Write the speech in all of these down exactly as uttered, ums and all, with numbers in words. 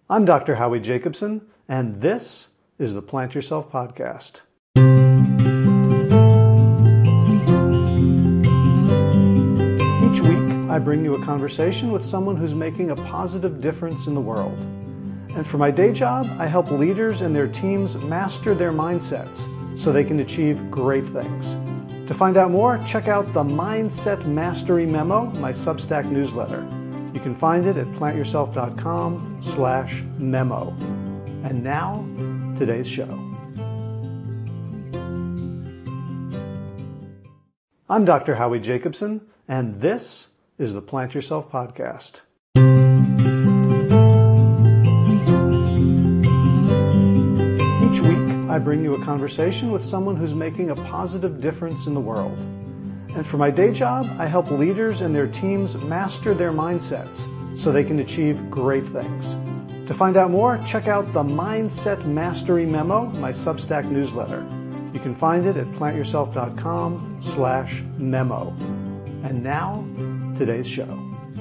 I'm Doctor Howie Jacobson, and this is the Plant Yourself Podcast. Each week, I bring you a conversation with someone who's making a positive difference in the world. And for my day job, I help leaders and their teams master their mindsets so they can achieve great things. To find out more, check out the Mindset Mastery Memo, my Substack newsletter. You can find it at plantyourself.com slash memo. And now, today's show. I'm Doctor Howie Jacobson, and this is the Plant Yourself Podcast. Each week, I bring you a conversation with someone who's making a positive difference in the world. And for my day job, I help leaders and their teams master their mindsets so they can achieve great things. To find out more, check out the Mindset Mastery Memo, my Substack newsletter. You can find it at plantyourself.com slash memo. And now, today's show.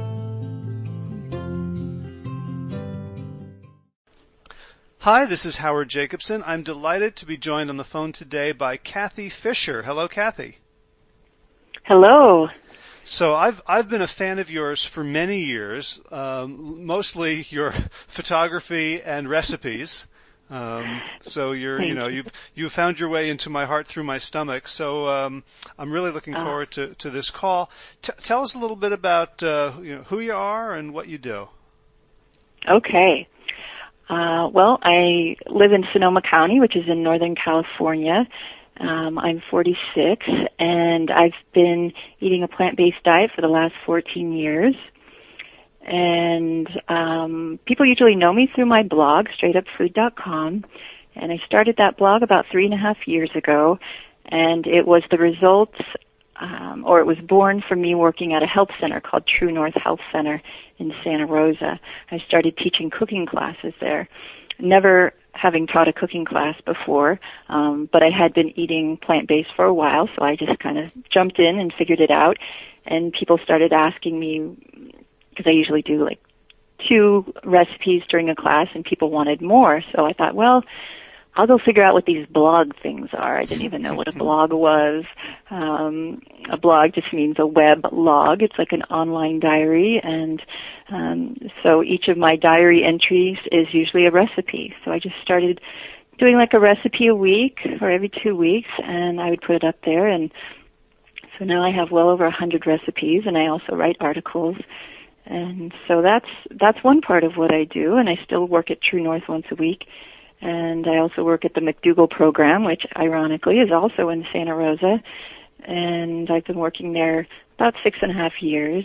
Hi, this is Howard Jacobson. I'm delighted to be joined on the phone today by Kathy Fisher. Hello, Kathy. Hello. So I've I've been a fan of yours for many years, um, mostly your photography and recipes. Um, so you're Thank you know you you found your way into my heart through my stomach. So um, I'm really looking oh. forward to, to this call. T- tell us a little bit about uh, you know who you are and what you do. Okay. Uh, well, I live in Sonoma County, which is in Northern California. Um, I'm forty-six, and I've been eating a plant-based diet for the last fourteen years. And um, people usually know me through my blog, straight up food dot com. And I started that blog about three and a half years ago, and it was the results, um, or it was born from me working at a health center called True North Health Center in Santa Rosa. I started teaching cooking classes there. Never having taught a cooking class before, um, but I had been eating plant-based for a while, so I just kind of jumped in and figured it out. And people started asking me, because I usually do like two recipes during a class, and people wanted more. So I thought, well, I'll go figure out what these blog things are. I didn't even know what a blog was. Um, a blog just means a web log. It's like an online diary, and um, so each of my diary entries is usually a recipe. So I just started doing like a recipe a week or every two weeks, and I would put it up there. And so now I have well over a hundred recipes, and I also write articles. And so that's that's one part of what I do, and I still work at True North once a week. And I also work at the McDougall program, which ironically is also in Santa Rosa. And I've been working there about six and a half years.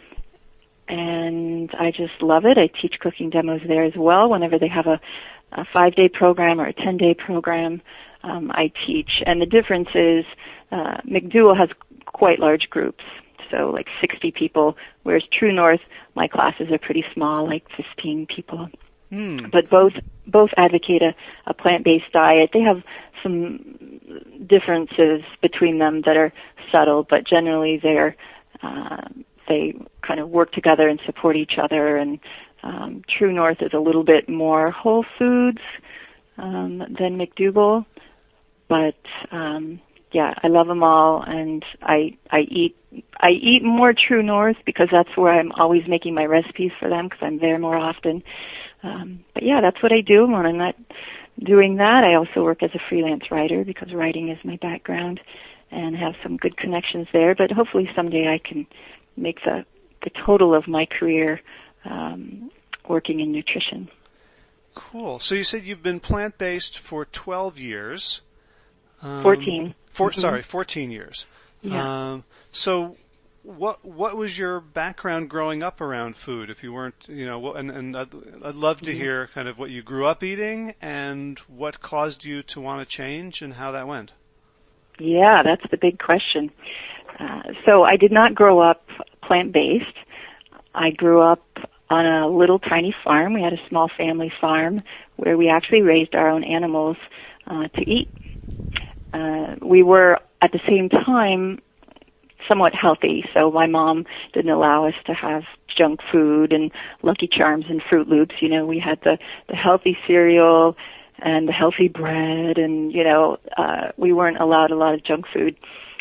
And I just love it. I teach cooking demos there as well. Whenever they have a, a five-day program or a ten-day program, um, I teach. And the difference is uh, McDougall has quite large groups, so like sixty people, whereas True North, my classes are pretty small, like fifteen people. Mm. But both both advocate a, a plant-based diet. They have some differences between them that are subtle, but generally they're uh, they kind of work together and support each other. And um, True North is a little bit more whole foods um, than McDougall, but um, yeah, I love them all, and I I eat I eat more True North because that's where I'm always making my recipes for them because I'm there more often. Um, but yeah, that's what I do. When I'm not doing that, I also work as a freelance writer because writing is my background and have some good connections there. But hopefully someday I can make the, the total of my career um, working in nutrition. Cool. So you said you've been plant-based for twelve years. Um, fourteen. Four, mm-hmm. Sorry, fourteen years. Yeah. Um, so what what was your background growing up around food? If you weren't, you know, and, and I'd, I'd love to hear kind of what you grew up eating and what caused you to want to change and how that went. Yeah, that's the big question. Uh, so I did not grow up plant-based. I grew up on a little tiny farm. We had a small family farm where we actually raised our own animals uh, to eat. Uh, we were, at the same time, somewhat healthy, so my mom didn't allow us to have junk food and Lucky Charms and Fruit Loops. You know, we had the, the healthy cereal and the healthy bread, and, you know, uh, we weren't allowed a lot of junk food.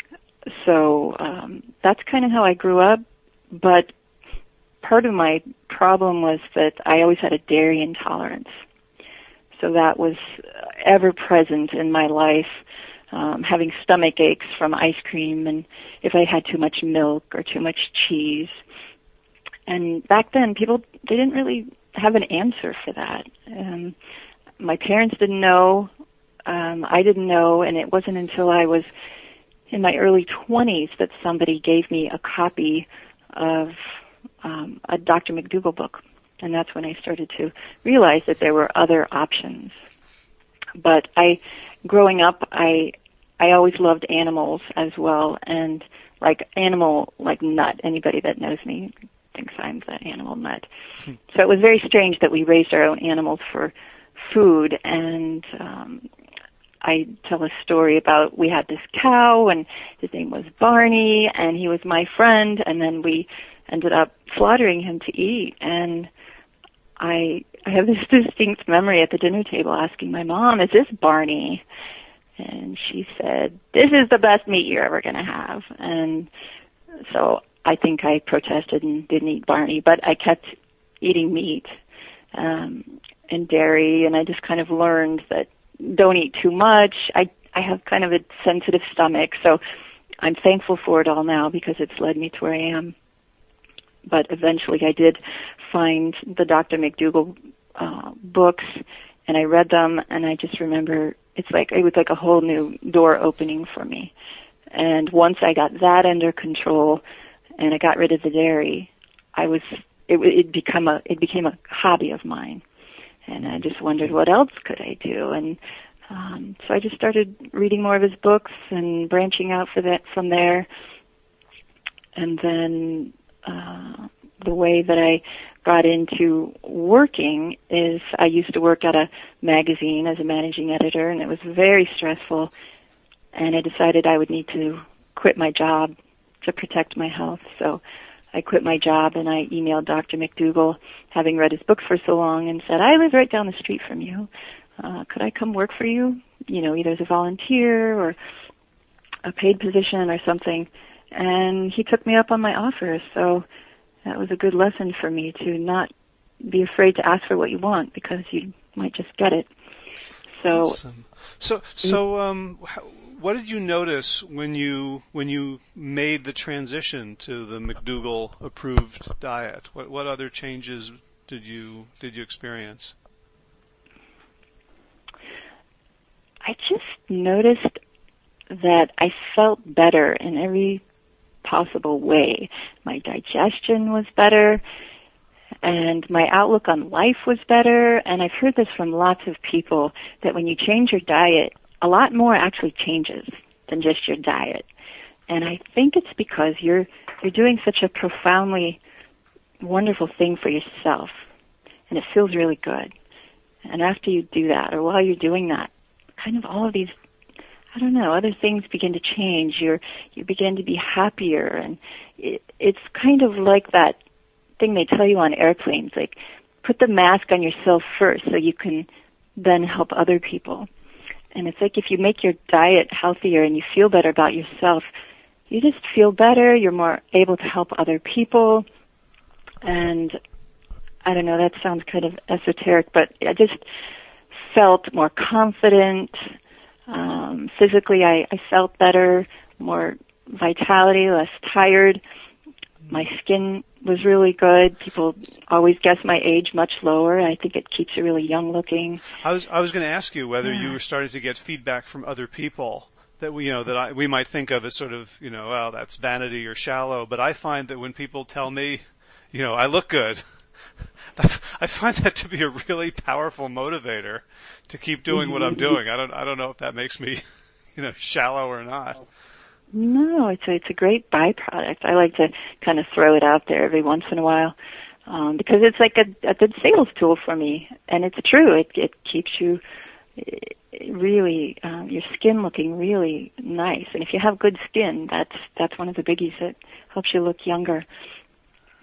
So um, that's kind of how I grew up. But part of my problem was that I always had a dairy intolerance. So that was ever present in my life, um, having stomach aches from ice cream and if I had too much milk or too much cheese. And back then, people, they didn't really have an answer for that. Um, my parents didn't know. Um, I didn't know. And it wasn't until I was in my early twenties that somebody gave me a copy of um, a Doctor McDougall book. And that's when I started to realize that there were other options. But I, growing up, I, I always loved animals as well, and like animal, like nut. Anybody that knows me thinks I'm the animal nut. Hmm. So it was very strange that we raised our own animals for food. And um, I tell a story about we had this cow, and his name was Barney, and he was my friend, and then we ended up slaughtering him to eat. And I I have this distinct memory at the dinner table asking my mom, "Is this Barney?" And she said, "This is the best meat you're ever going to have." And so I think I protested and didn't eat Barney, but I kept eating meat um, and dairy, and I just kind of learned that don't eat too much. I I have kind of a sensitive stomach, so I'm thankful for it all now because it's led me to where I am. But eventually I did find the Doctor McDougall uh, books, and I read them, and I just remember it's like it was like a whole new door opening for me. And once I got that under control, and I got rid of the dairy, I was it it become a it became a hobby of mine, and I just wondered what else could I do, and um, so I just started reading more of his books and branching out for that from there, and then. Uh, the way that I got into working is I used to work at a magazine as a managing editor, and it was very stressful, and I decided I would need to quit my job to protect my health. So I quit my job, and I emailed Doctor McDougall, having read his books for so long, and said, "I live right down the street from you. Uh, could I come work for you, you know, either as a volunteer or a paid position or something?" And he took me up on my offer, so that was a good lesson for me to not be afraid to ask for what you want because you might just get it. So, awesome. so, so, um, what did you notice when you when you made the transition to the McDougall approved diet? What what other changes did you did you experience? I just noticed that I felt better in every possible way. My digestion was better, and my outlook on life was better. And I've heard this from lots of people that when you change your diet, a lot more actually changes than just your diet. And I think it's because you're you're doing such a profoundly wonderful thing for yourself, and it feels really good. And after you do that, or while you're doing that, kind of all of these I don't know, other things begin to change. You're, you begin to be happier, and it, it's kind of like that thing they tell you on airplanes, like put the mask on yourself first so you can then help other people. And it's like if you make your diet healthier and you feel better about yourself, you just feel better, you're more able to help other people. And I don't know, that sounds kind of esoteric, but I just felt more confident. Um, physically, I, I felt better, more vitality, less tired. My skin was really good. People always guess my age much lower. I think it keeps you really young looking. I was I was going to ask you whether yeah. you were starting to get feedback from other people that we you know that I, we might think of as sort of you know well that's vanity or shallow. But I find that when people tell me, you know, I look good, I find that to be a really powerful motivator to keep doing what I'm doing. I don't I don't know if that makes me, you know, shallow or not. No, it's a, it's a great byproduct. I like to kind of throw it out there every once in a while um, because it's like a, a good sales tool for me, and it's true. It it keeps you really um, your skin looking really nice, and if you have good skin, that's that's one of the biggies that helps you look younger.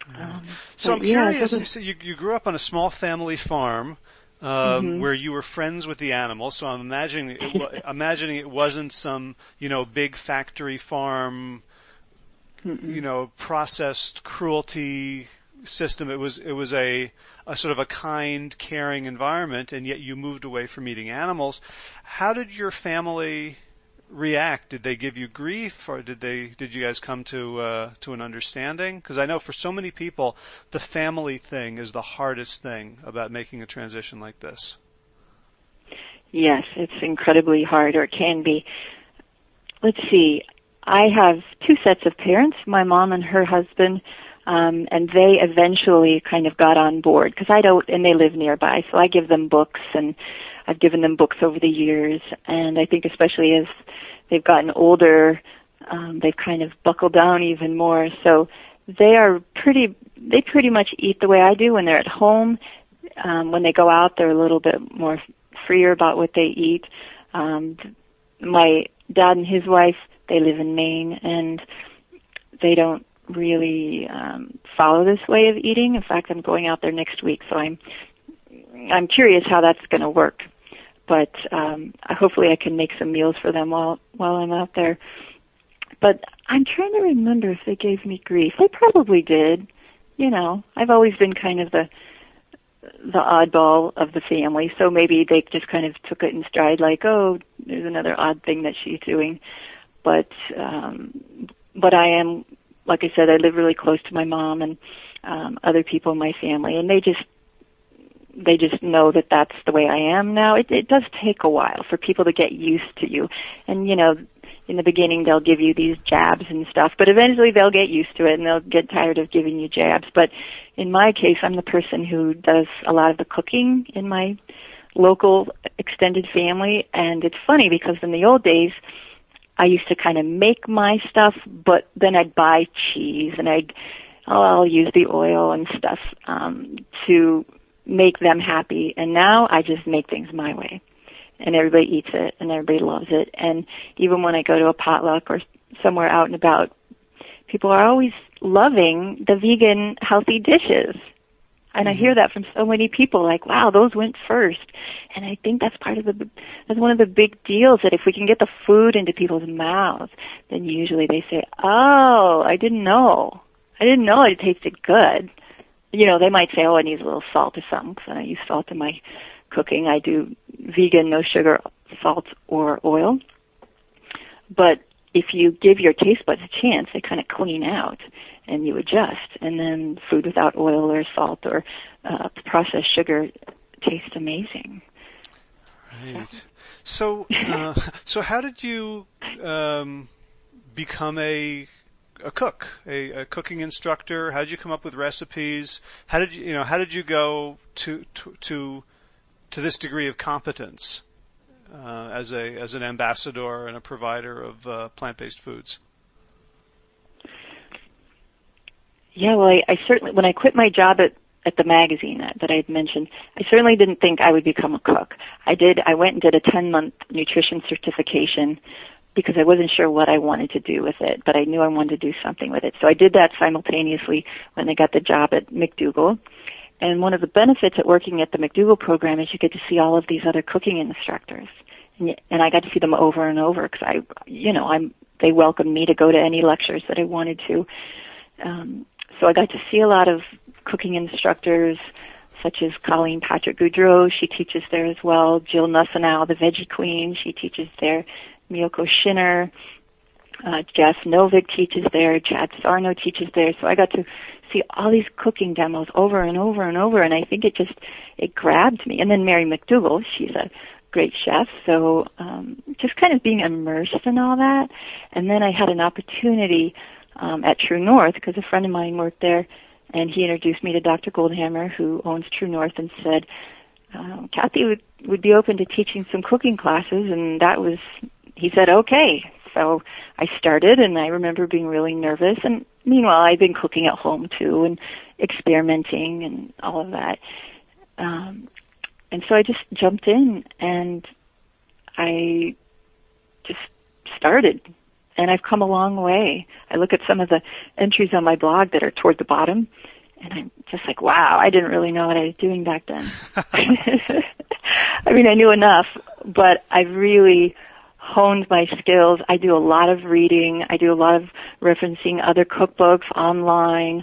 Um, so I'm yeah, curious, so the, so you, you grew up on a small family farm, um, mm-hmm. where you were friends with the animals, so I'm imagining it, imagining it wasn't some, you know, big factory farm, Mm-mm. you know, processed cruelty system. It was, it was a, a sort of a kind, caring environment, and yet you moved away from eating animals. How did your family react? Did they give you grief, or did they, did you guys come to, uh, to an understanding? Because I know for so many people, the family thing is the hardest thing about making a transition like this. Yes, it's incredibly hard, or it can be. Let's see. I have two sets of parents, my mom and her husband, um, and they eventually kind of got on board, because I don't, and they live nearby, so I give them books, and I've given them books over the years, and I think especially as they've gotten older, um, they've kind of buckled down even more. So they are pretty, they pretty much eat the way I do when they're at home. Um, when they go out, they're a little bit more freer about what they eat. Um, my dad and his wife, they live in Maine, and they don't really um, follow this way of eating. In fact, I'm going out there next week, so I'm I'm curious how that's going to work. But um, hopefully I can make some meals for them while while I'm out there. But I'm trying to remember if they gave me grief. They probably did. You know, I've always been kind of the the oddball of the family, so maybe they just kind of took it in stride, like, oh, there's another odd thing that she's doing. But um, but I am, like I said, I live really close to my mom and um, other people in my family, and they just they just know that that's the way I am now. It, it does take a while for people to get used to you. And, you know, in the beginning they'll give you these jabs and stuff, but eventually they'll get used to it and they'll get tired of giving you jabs. But in my case, I'm the person who does a lot of the cooking in my local extended family. And it's funny because in the old days, I used to kind of make my stuff, but then I'd buy cheese and I'd, oh, I'll use the oil and stuff um, to make them happy. And now I just make things my way, and everybody eats it and everybody loves it. And even when I go to a potluck or somewhere out and about, people are always loving the vegan healthy dishes. And mm-hmm. I hear that from so many people, like, wow, those went first. And I think that's part of the, that's one of the big deals, that if we can get the food into people's mouths, then usually they say, oh, I didn't know. I didn't know it tasted good. You know, they might say, oh, it needs a little salt or something, because I use salt in my cooking. I do vegan, no sugar, salt, or oil. But if you give your taste buds a chance, they kind of clean out, and you adjust. And then food without oil or salt or uh, processed sugar tastes amazing. Right. So, uh, so how did you um, become a a cook, a, a cooking instructor? How did you come up with recipes? How did you, you know, how did you go to to to, to this degree of competence uh, as a as an ambassador and a provider of uh, plant-based foods? Yeah, well, I, I certainly, when I quit my job at at the magazine that, that I had mentioned, I certainly didn't think I would become a cook. I did. I went and did a ten-month nutrition certification because I wasn't sure what I wanted to do with it, but I knew I wanted to do something with it. So I did that simultaneously when I got the job at McDougall. And one of the benefits at working at the McDougall program is you get to see all of these other cooking instructors. And, and I got to see them over and over because I, you know, I'm, they welcomed me to go to any lectures that I wanted to. Um, so I got to see a lot of cooking instructors, such as Colleen Patrick Goudreau. She teaches there as well. Jill Nussenow, the Veggie Queen, she teaches there. Miyoko Shinner, uh, Jeff Novick teaches there. Chad Sarno teaches there. So I got to see all these cooking demos over and over and over, and I think it just, it grabbed me. And then Mary McDougall, she's a great chef, so um, just kind of being immersed in all that. And then I had an opportunity um, at True North, because a friend of mine worked there, and he introduced me to Doctor Goldhammer, who owns True North, and said, uh, Kathy would, would be open to teaching some cooking classes, and that was, he said, okay. So I started, and I remember being really nervous. And meanwhile, I've been cooking at home, too, and experimenting and all of that. Um, and so I just jumped in, and I just started. And I've come a long way. I look at some of the entries on my blog that are toward the bottom, And I'm just like, wow, I didn't really know what I was doing back then. I mean, I knew enough, but I've really honed my skills. I do a lot of reading. I do a lot of referencing other cookbooks online,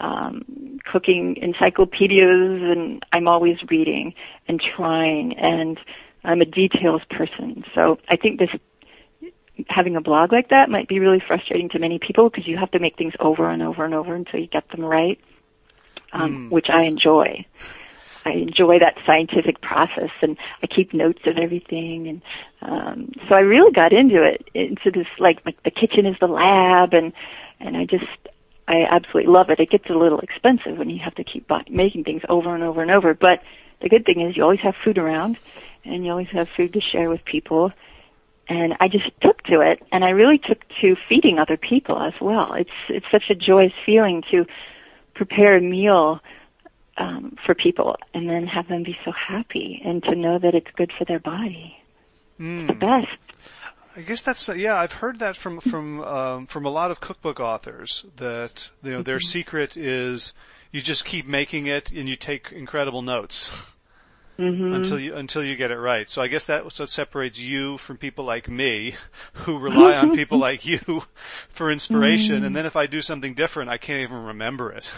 um, cooking encyclopedias, and I'm always reading and trying, and I'm a details person. So I think this having a blog like that might be really frustrating to many people because you have to make things over and over and over until you get them right, um, mm. which I enjoy. I enjoy that scientific process, and I keep notes of everything, and um, so I really got into it, into this, like, like the kitchen is the lab, and and I just, I absolutely love it. It gets a little expensive when you have to keep buy, making things over and over and over, but the good thing is you always have food around, and you always have food to share with people, and I just took to it, and I really took to feeding other people as well. It's it's such a joyous feeling to prepare a meal Um, for people, and then have them be so happy, and to know that it's good for their body. Mm. It's the best. I guess that's, yeah, I've heard that from from um, from a lot of cookbook authors, that, you know, their mm-hmm. secret is you just keep making it and you take incredible notes mm-hmm. until you until you get it right. So I guess that's what separates you from people like me, who rely on people like you for inspiration, mm-hmm. and then if I do something different, I can't even remember it.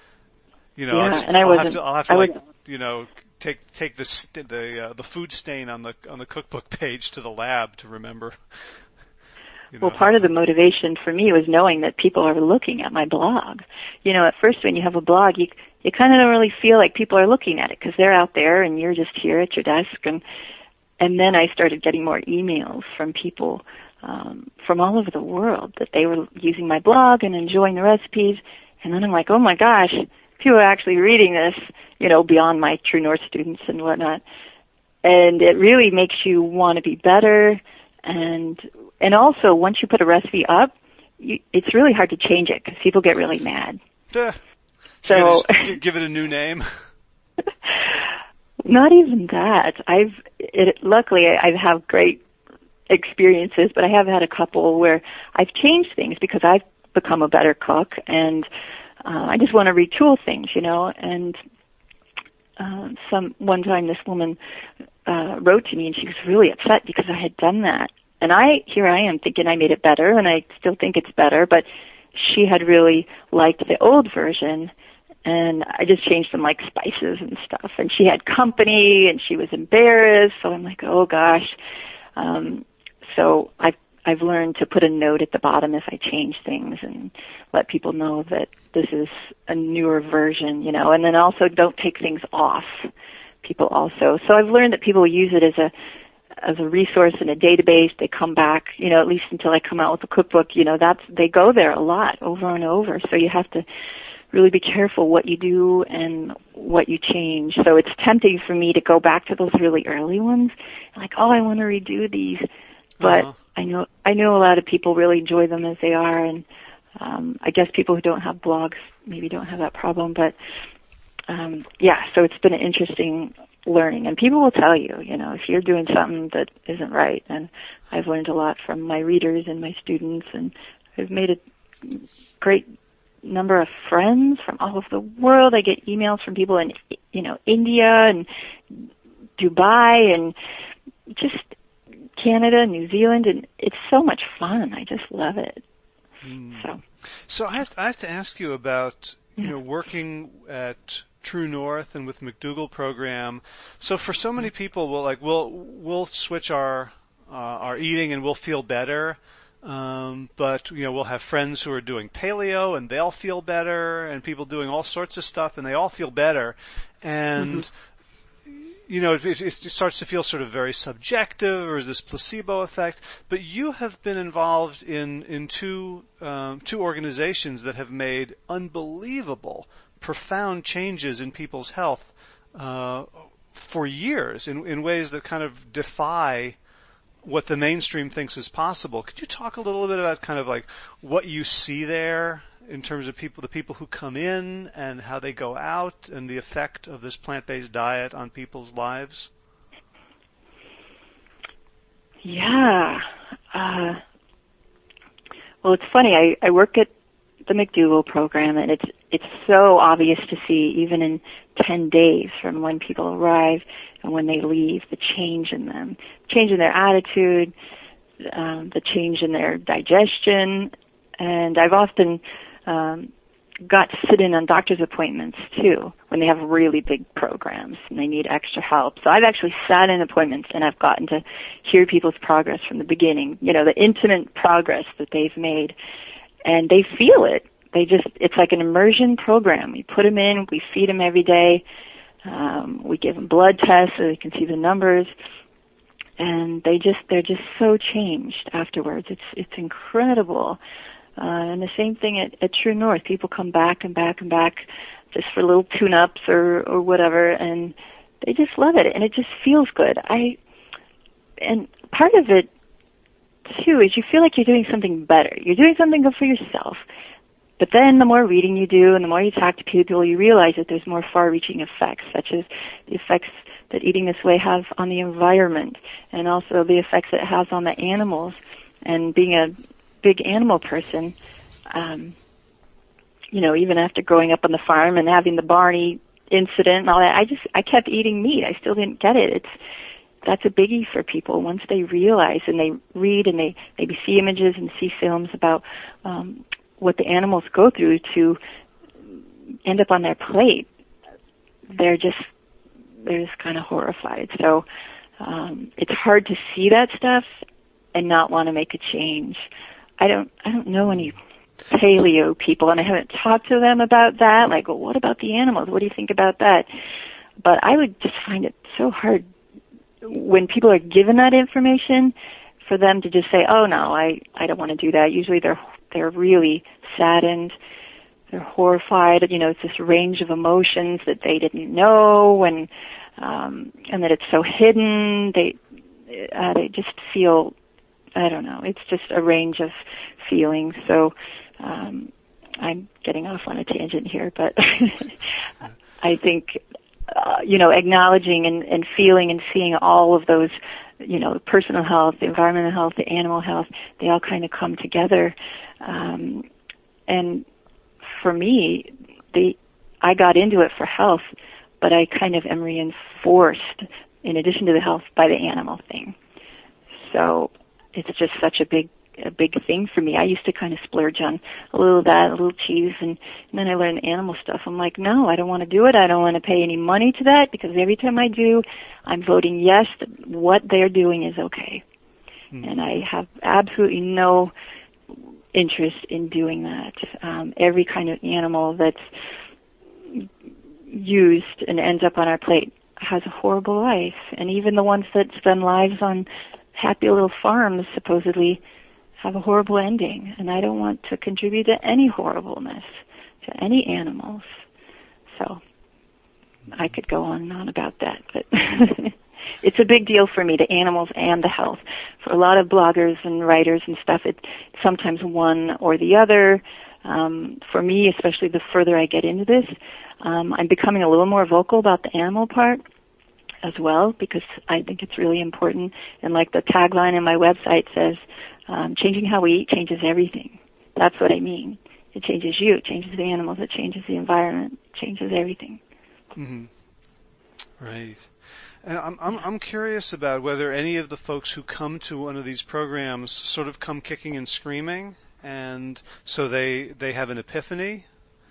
You know, yeah, I'll, just, and I I'll have to, I'll have to like, was, you know, take take the st- the uh, the food stain on the on the cookbook page to the lab to remember. You know. Well, part of the motivation for me was knowing that people are looking at my blog. You know, at first when you have a blog, you you kind of don't really feel like people are looking at it because they're out there and you're just here at your desk. And and then I started getting more emails from people um, from all over the world that they were using my blog and enjoying the recipes. And then I'm like, oh my gosh, people are actually reading this, you know, beyond my True North students and whatnot. And it really makes you want to be better. And and also, once you put a recipe up, you, it's really hard to change it because people get really mad. Duh. So give, give it a new name. Not even that. I've it, luckily I have great experiences, but I have had a couple where I've changed things because I've become a better cook, and Uh, I just want to retool things, you know, and uh, some one time this woman uh, wrote to me, and she was really upset because I had done that. And I, here I am thinking I made it better, and I still think it's better, but she had really liked the old version, and I just changed some, like, spices and stuff. And she had company, and she was embarrassed, so I'm like, oh, gosh. Um, so I've I've learned to put a note at the bottom if I change things and let people know that this is a newer version, you know, and then also don't take things off people also. So I've learned that people use it as a as a resource in a database. They come back, you know, at least until I come out with a cookbook, you know, that's they go there a lot over and over. So you have to really be careful what you do and what you change. So it's tempting for me to go back to those really early ones, like, oh, I want to redo these. But uh-huh. I know I know a lot of people really enjoy them as they are, and um, I guess people who don't have blogs maybe don't have that problem. But um, yeah, so it's been an interesting learning, and people will tell you, you know, if you're doing something that isn't right. And I've learned a lot from my readers and my students, and I've made a great number of friends from all over the world. I get emails from people in, you know, India and Dubai and just Canada, New Zealand, and it's so much fun. I just love it. Mm. So, so I have to, I have to ask you about you yeah. know working at True North and with McDougall program. So for so many people, we'll like we'll we'll switch our uh, our eating and we'll feel better. Um, but you know we'll have friends who are doing paleo and they'll feel better, and people doing all sorts of stuff and they all feel better, and. Mm-hmm. You know, it, it starts to feel sort of very subjective, or is this placebo effect? But you have been involved in in two um, two organizations that have made unbelievable, profound changes in people's health uh, for years in in ways that kind of defy what the mainstream thinks is possible. Could you talk a little bit about kind of like what you see there in terms of people, the people who come in and how they go out, and the effect of this plant-based diet on people's lives? Yeah. Uh, well, it's funny. I, I work at the McDougall program, and it's it's so obvious to see even in ten days from when people arrive and when they leave, the change in them, change in their attitude, um, the change in their digestion. And I've often um, got to sit in on doctor's appointments too when they have really big programs and they need extra help. So I've actually sat in appointments and I've gotten to hear people's progress from the beginning, you know, the intimate progress that they've made. And they feel it. They just, it's like an immersion program. We put them in, we feed them every day. Um, we give them blood tests so they can see the numbers. And they just, they're just so changed afterwards. It's, it's incredible. Uh, and the same thing at, at True North. People come back and back and back just for little tune-ups or, or whatever, and they just love it. And it just feels good. I, and part of it, too, is you feel like you're doing something better. You're doing something good for yourself. But then the more reading you do and the more you talk to people, you realize that there's more far-reaching effects, such as the effects that eating this way has on the environment and also the effects it has on the animals. And being a big animal person, um, you know, even after growing up on the farm and having the Barney incident and all that, I just, I kept eating meat. I still didn't get it. It's, that's a biggie for people once they realize and they read and they maybe see images and see films about um, what the animals go through to end up on their plate. They're just, they're just kind of horrified. So um, it's hard to see that stuff and not want to make a change. I don't, I don't know any paleo people, and I haven't talked to them about that. Like, well, what about the animals? What do you think about that? But I would just find it so hard when people are given that information for them to just say, oh no, I, I don't want to do that. Usually they're, they're really saddened. They're horrified. You know, it's this range of emotions that they didn't know, and, um, and that it's so hidden. They, uh, they just feel, I don't know, it's just a range of feelings. So, um, I'm getting off on a tangent here, but I think, Uh, you know, acknowledging and, and feeling and seeing all of those, you know, personal health, the environmental health, the animal health, they all kind of come together. Um, and for me, the, I got into it for health, but I kind of am reinforced, in addition to the health, by the animal thing. So it's just such a big a big thing for me. I used to kind of splurge on a little of that, a little cheese, and, and then I learned animal stuff. I'm like, no, I don't want to do it. I don't want to pay any money to that, because every time I do, I'm voting yes that what they're doing is okay. Mm. And I have absolutely no interest in doing that. Um, every kind of animal that's used and ends up on our plate has a horrible life. And even the ones that spend lives on happy little farms, supposedly, have a horrible ending, and I don't want to contribute to any horribleness to any animals. So I could go on and on about that, but it's a big deal for me, the animals and the health. For a lot of bloggers and writers and stuff, it's sometimes one or the other. Um, for me, especially the further I get into this, um, I'm becoming a little more vocal about the animal part as well, because I think it's really important. And like the tagline in my website says, Um, changing how we eat changes everything. That's what I mean. It changes you. It changes the animals. It changes the environment. It changes everything. Mm-hmm. Right. And I'm, I'm I'm curious about whether any of the folks who come to one of these programs sort of come kicking and screaming, and so they they have an epiphany.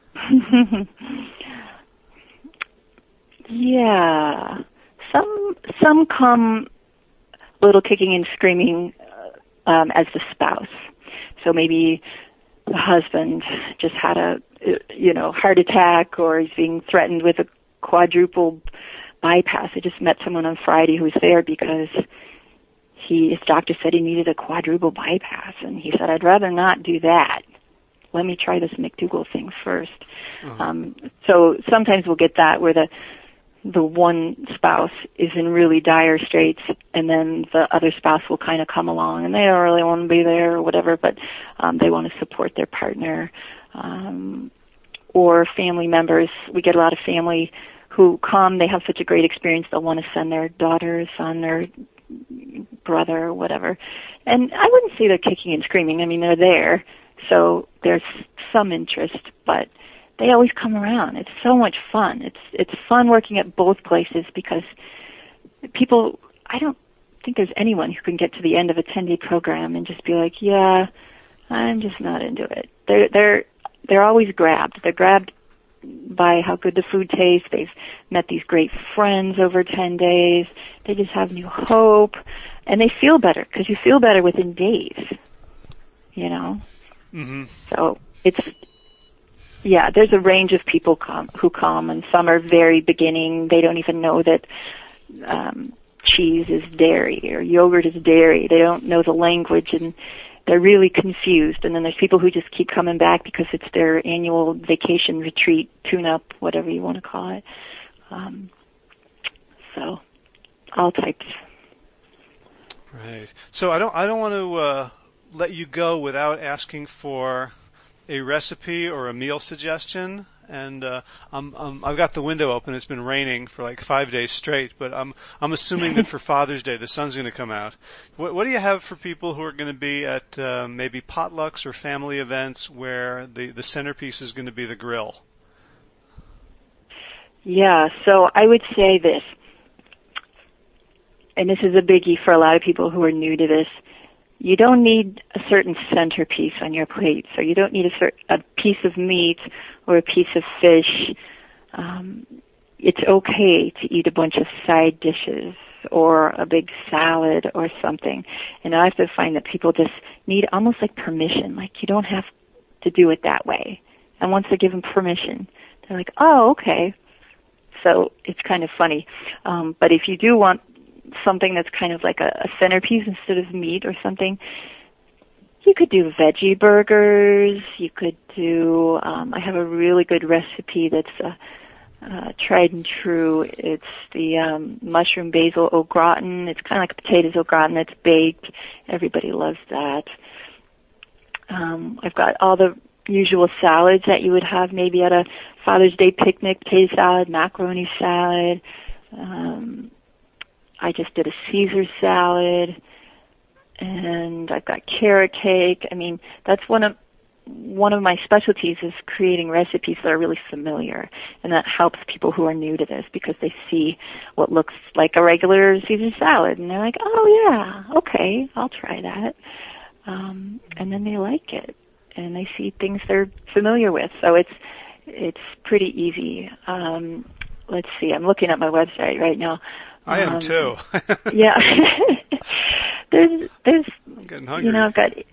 Yeah. Some some come a little kicking and screaming um, as the spouse. So maybe the husband just had a, you know, heart attack, or he's being threatened with a quadruple bypass. I just met someone on Friday who was there because he, his doctor said he needed a quadruple bypass, and he said, I'd rather not do that. Let me try this McDougall thing first. Uh-huh. Um, so sometimes we'll get that where the the one spouse is in really dire straits, and then the other spouse will kind of come along, and they don't really want to be there or whatever, but um, they want to support their partner. Um, or family members. We get a lot of family who come, they have such a great experience, they'll want to send their daughter, son, or brother or whatever. And I wouldn't say they're kicking and screaming. I mean, they're there. So they're some interest, but they always come around. It's so much fun. It's it's fun working at both places because people, I don't think there's anyone who can get to the end of a ten-day program and just be like, yeah, I'm just not into it. They're they're they're always grabbed. They're grabbed by how good the food tastes. They've met these great friends over ten days. They just have new hope, and they feel better because you feel better within days. You know, mm-hmm. So it's yeah. There's a range of people come, who come, and some are very beginning. They don't even know that um, cheese is dairy or yogurt is dairy. They don't know the language, and they're really confused. And then there's people who just keep coming back because it's their annual vacation retreat, tune-up, whatever you want to call it. Um, so, all types. Right. So I don't. I don't want to uh, let you go without asking for a recipe or a meal suggestion. And uh, I'm, I'm, I've got the window open. It's been raining for like five days straight, but I'm I'm assuming that for Father's Day the sun's going to come out. What, what do you have for people who are going to be at uh, maybe potlucks or family events where the, the centerpiece is going to be the grill? Yeah, so I would say this, and this is a biggie for a lot of people who are new to this. You don't need a certain centerpiece on your plate. So you don't need a, cer- a piece of meat or a piece of fish. Um, it's okay to eat a bunch of side dishes or a big salad or something. And I have to find that people just need almost like permission. Like you don't have to do it that way. And once they're given permission, they're like, oh, okay. So it's kind of funny. Um, but if you do want something that's kind of like a, a centerpiece instead of meat or something, you could do veggie burgers. You could do, um, I have a really good recipe that's uh, uh, tried and true. It's the um, mushroom basil au gratin. It's kind of like a potatoes au gratin that's baked. Everybody loves that. Um, I've got all the usual salads that you would have maybe at a Father's Day picnic: potato salad, macaroni salad. Um, I just did a Caesar salad, and I've got carrot cake. I mean, that's one of one of my specialties is creating recipes that are really familiar, and that helps people who are new to this because they see what looks like a regular Caesar salad, and they're like, oh yeah, okay, I'll try that. Um, and then they like it, and they see things they're familiar with. So it's it's pretty easy. Um, let's see, I'm looking at my website right now. I am um, too. Yeah. there's, there's, I'm getting hungry. You know, I've got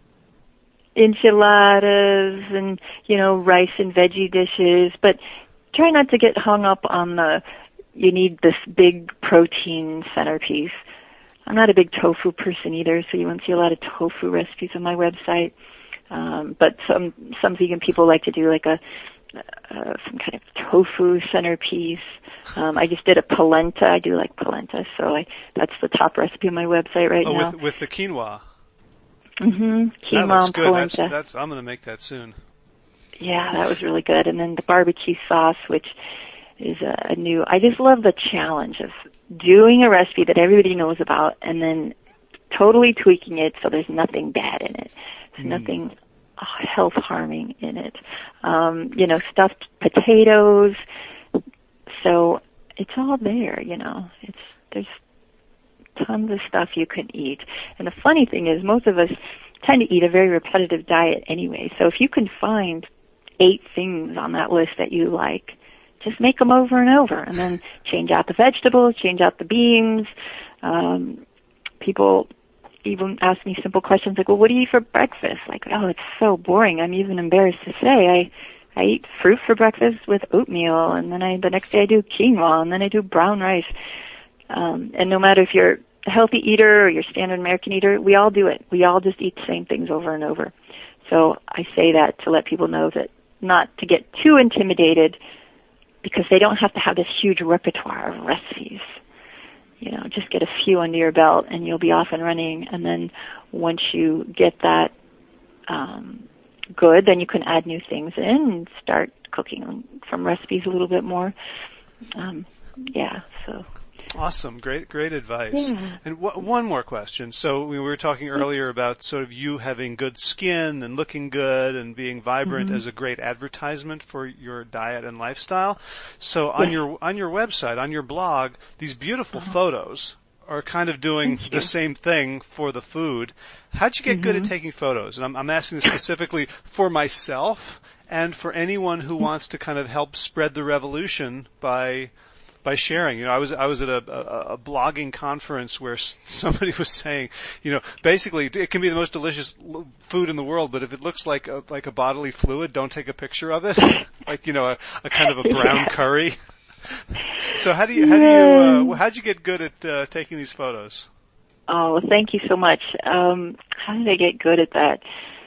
enchiladas and, you know, rice and veggie dishes, but try not to get hung up on the, you need this big protein centerpiece. I'm not a big tofu person either, so you won't see a lot of tofu recipes on my website. Um, but some, some vegan people like to do like a, uh, some kind of tofu centerpiece. Um, I just did a polenta. I do like polenta, so I, that's the top recipe on my website right oh, now. with, with the quinoa. Mm-hmm. Quinoa that looks and good. polenta. That's, that's, I'm going to make that soon. Yeah, that was really good. And then the barbecue sauce, which is a, a new, I just love the challenge of doing a recipe that everybody knows about and then totally tweaking it so there's nothing bad in it. There's mm. nothing health harming in it. Um, you know, stuffed potatoes. So it's all there, you know. It's there's tons of stuff you can eat. And the funny thing is most of us tend to eat a very repetitive diet anyway. So if you can find eight things on that list that you like, just make them over and over and then change out the vegetables, change out the beans. Um, people even ask me simple questions like, well, what do you eat for breakfast? Like, oh, it's so boring. I'm even embarrassed to say I I eat fruit for breakfast with oatmeal, and then I the next day I do quinoa, and then I do brown rice. Um, and no matter if you're a healthy eater or you're standard American eater, we all do it. We all just eat the same things over and over. So I say that to let people know that not to get too intimidated because they don't have to have this huge repertoire of recipes. You know, just get a few under your belt and you'll be off and running. And then once you get that um, good, then you can add new things in and start cooking from recipes a little bit more. Um, yeah, so Awesome. Great, great advice. Yeah. And w- one more question. So we were talking earlier about sort of you having good skin and looking good and being vibrant Mm-hmm. as a great advertisement for your diet and lifestyle. So on Yes. your, on your website, on your blog, these beautiful Uh-huh. photos are kind of doing Thank the you. same thing for the food. How'd you get good at taking photos? And I'm, I'm asking specifically for myself and for anyone who wants to kind of help spread the revolution by by sharing. You know, I was I was at a, a, a blogging conference where s- somebody was saying, you know, basically it can be the most delicious l- food in the world, but if it looks like a, like a bodily fluid, don't take a picture of it. Like, you know, a, a kind of a brown Yeah. curry. So how do you how do you uh, how'd you get good at uh, taking these photos? Oh, well, thank you so much. Um, how did I get good at that?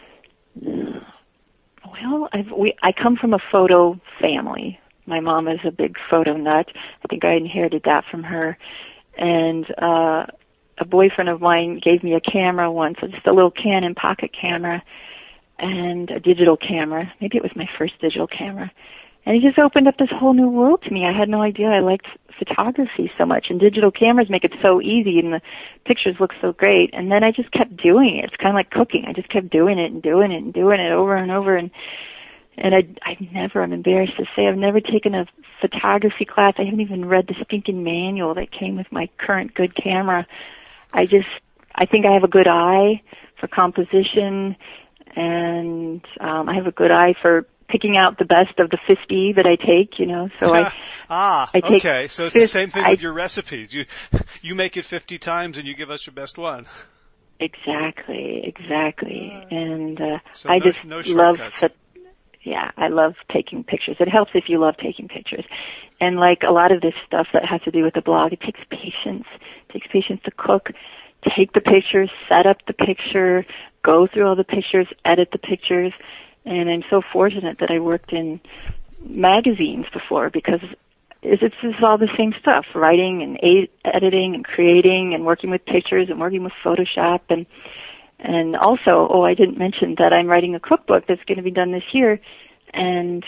Well, I've, we, I come from a photo family. My mom is a big photo nut. I think I inherited that from her. And uh, a boyfriend of mine gave me a camera once, just a little Canon pocket camera and a digital camera. Maybe it was my first digital camera. And it just opened up this whole new world to me. I had no idea I liked photography so much. And digital cameras make it so easy, and the pictures look so great. And then I just kept doing it. It's kind of like cooking. I just kept doing it and doing it and doing it over and over. And and I, I've never, I'm embarrassed to say, I've never taken a photography class. I haven't even read the stinking manual that came with my current good camera. I just, I think I have a good eye for composition, and um, I have a good eye for picking out the best of the fifty that I take, you know, so I, ah, I take okay. So it's fifth, the same thing I, with your recipes. You, you make it fifty times and you give us your best one. Exactly, exactly. Uh, and, uh, so I no, just no love, shortcuts. yeah, I love taking pictures. It helps if you love taking pictures. And like a lot of this stuff that has to do with the blog, it takes patience. It takes patience to cook, take the pictures, set up the picture, go through all the pictures, edit the pictures. And I'm so fortunate that I worked in magazines before, because it's, it's just all the same stuff, writing and a- editing and creating and working with pictures and working with Photoshop. And and also, oh, I didn't mention that I'm writing a cookbook that's going to be done this year, and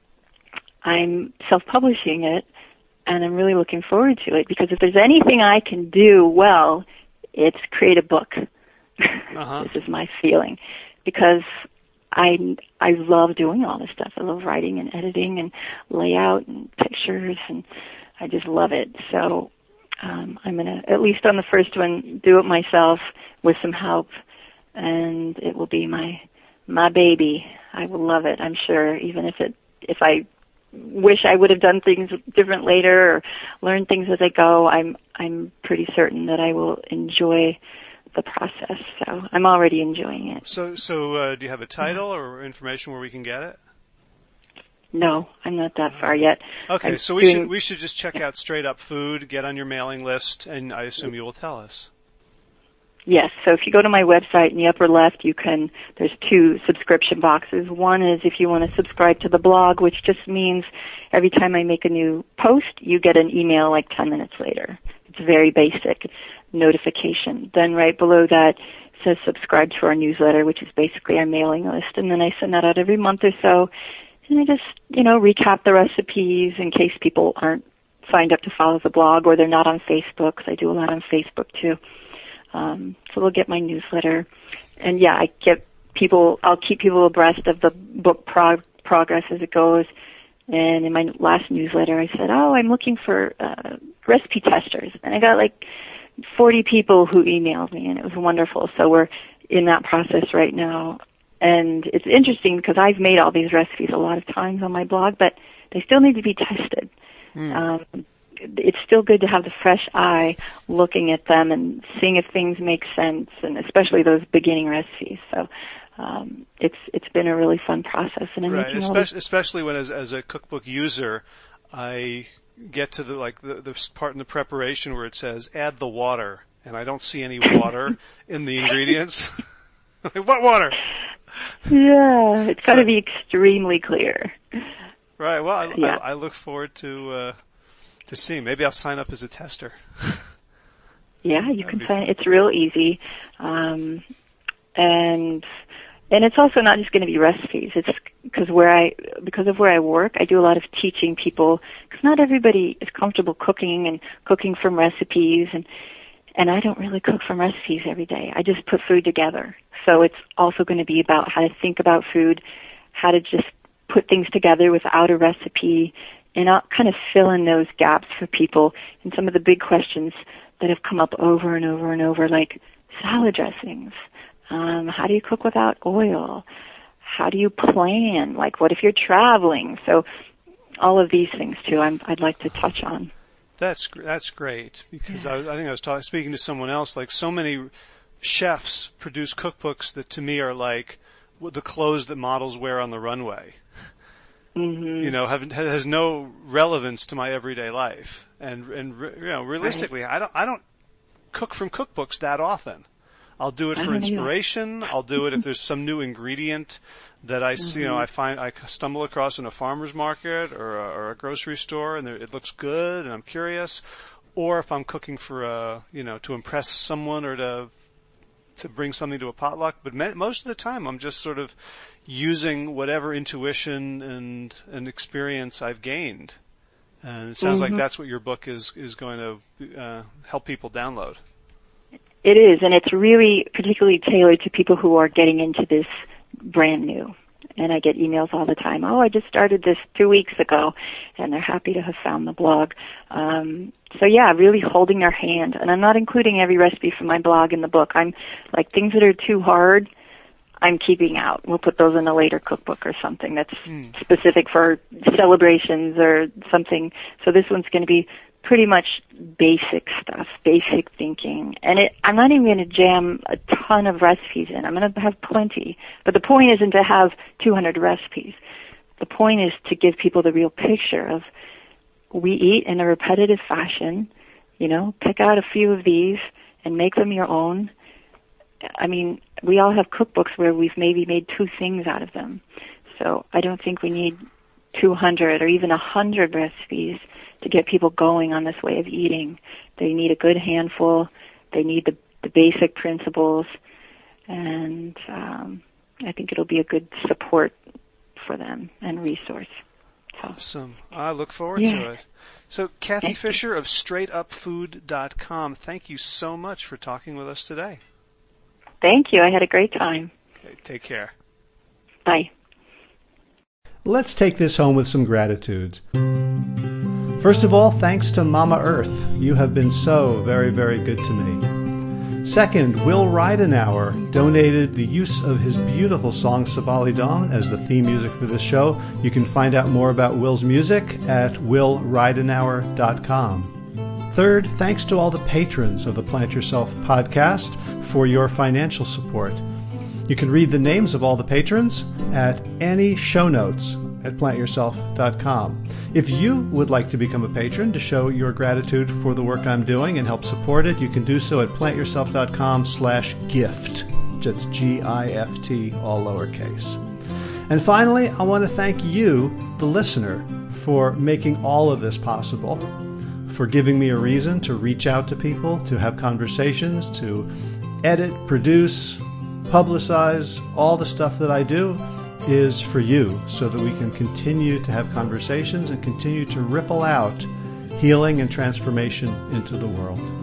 I'm self-publishing it, and I'm really looking forward to it, because if there's anything I can do well, it's create a book. Uh-huh. This is my feeling, because I I love doing all this stuff. I love writing and editing and layout and pictures, and I just love it. So um, I'm going to, at least on the first one, do it myself with some help, and it will be my my baby. I will love it, I'm sure, even if it if I wish I would have done things different later or learn things as I go. I'm I'm pretty certain that I will enjoy the process, so I'm already enjoying it. So, so uh, do you have a title or information where we can get it? No, I'm not that far yet. Okay, I'm so we doing, should we should just check out Straight Up Food, get on your mailing list, and I assume you will tell us. Yes, so if you go to my website in the upper left, you can, there's two subscription boxes. One is if you want to subscribe to the blog, which just means every time I make a new post, you get an email like ten minutes later. It's very basic notification. Then right below that says subscribe to our newsletter, which is basically our mailing list, and then I send that out every month or so, and I just, you know, recap the recipes in case people aren't signed up to follow the blog, or they're not on Facebook, because I do a lot on Facebook too. Um, so they'll get my newsletter, and yeah, I get people, I'll keep people abreast of the book prog- progress as it goes. And in my last newsletter, I said, oh, I'm looking for uh, recipe testers, and I got like forty people who emailed me, and it was wonderful. So we're in that process right now. And it's interesting because I've made all these recipes a lot of times on my blog, but they still need to be tested. Mm. Um, it's still good to have the fresh eye looking at them and seeing if things make sense, and especially those beginning recipes. So um, it's it's been a really fun process. And I'm right, making especially, especially when as, as a cookbook user, I get to the like the, the part in the preparation where it says add the water, and I don't see any water in the ingredients. Like, what water? Yeah, it's got to so, be extremely clear. Right. Well, I, yeah. I, I look forward to uh, to seeing. Maybe I'll sign up as a tester. Yeah, you That'd can sign. Fun. It's real easy, um, and and it's also not just going to be recipes. It's because where I, because of where I work, I do a lot of teaching people, because not everybody is comfortable cooking and cooking from recipes, and and I don't really cook from recipes every day. I just put food together. So it's also going to be about how to think about food, how to just put things together without a recipe, and I'll kind of fill in those gaps for people. And some of the big questions that have come up over and over and over, like salad dressings. Um, how do you cook without oil? How do you plan? Like, what if you're traveling? So all of these things, too, I'm, I'd like to touch on. That's that's great, because yeah. I, I think I was talking, speaking to someone else, like so many chefs produce cookbooks that to me are like the clothes that models wear on the runway. Mm-hmm. You know, have, has no relevance to my everyday life. And, and you know, realistically, right. I don't I don't cook from cookbooks that often. I'll do it for inspiration. I'll do it if there's some new ingredient that I see, mm-hmm. you know, I find, I stumble across in a farmer's market or a, or a grocery store, and it looks good and I'm curious. Or if I'm cooking for a, you know, to impress someone or to, to bring something to a potluck. But most of the time I'm just sort of using whatever intuition and, and experience I've gained. And it sounds mm-hmm. like that's what your book is, is going to, uh, help people download. It is, and it's really particularly tailored to people who are getting into this brand new. And I get emails all the time, oh, I just started this two weeks ago, and they're happy to have found the blog. Um, so yeah, really holding their hand. And I'm not including every recipe from my blog in the book. I'm like, things that are too hard, I'm keeping out. We'll put those in a later cookbook or something that's mm. specific for celebrations or something. So this one's going to be pretty much basic stuff, basic thinking. And it, I'm not even going to jam a ton of recipes in. I'm going to have plenty. But the point isn't to have two hundred recipes. The point is to give people the real picture of we eat in a repetitive fashion. You know, pick out a few of these and make them your own. I mean, we all have cookbooks where we've maybe made two things out of them. So I don't think we need two hundred or even one hundred recipes to get people going on this way of eating. They need a good handful. They need the, the basic principles. And um, I think it'll be a good support for them and resource. So. Awesome. I look forward yeah. to it. So Kathy Thank Fisher you. of straight up food dot com, thank you so much for talking with us today. Thank you. I had a great time. Okay, take care. Bye. Let's take this home with some gratitudes. First of all, thanks to Mama Earth. You have been so very, very good to me. Second, Will Ridenauer donated the use of his beautiful song Sabali Dong as the theme music for this show. You can find out more about Will's music at will ridenauer dot com. Third, thanks to all the patrons of the Plant Yourself podcast for your financial support. You can read the names of all the patrons at any show notes at plant yourself dot com. If you would like to become a patron to show your gratitude for the work I'm doing and help support it, you can do so at plant yourself dot com slash gift. That's G I F T, all lowercase. And finally, I want to thank you, the listener, for making all of this possible, for giving me a reason to reach out to people, to have conversations, to edit, produce, publicize. All the stuff that I do is for you, so that we can continue to have conversations and continue to ripple out healing and transformation into the world.